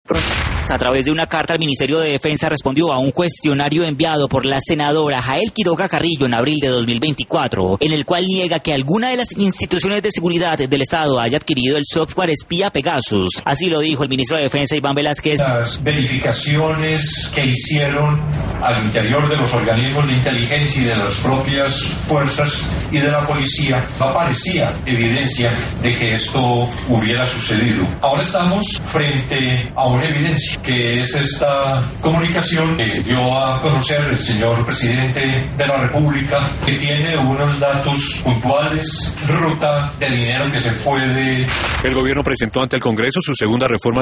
A través de una carta, el Ministerio de Defensa respondió a un cuestionario enviado por la senadora Jael Quiroga Carrillo en abril de 2024, en el cual niega que alguna de las instituciones de seguridad del Estado haya adquirido el software espía Pegasus. Así lo dijo el ministro de Defensa, Iván Velázquez. Las verificaciones que hicieron al interior de los organismos de inteligencia y de las propias fuerzas y de la policía, no aparecía evidencia de que esto hubiera sucedido. Ahora estamos frente a una evidencia, que es esta comunicación que dio a conocer el señor presidente de la República, que tiene unos datos puntuales, ruta de dinero que se puede. El gobierno presentó ante el Congreso su segunda reforma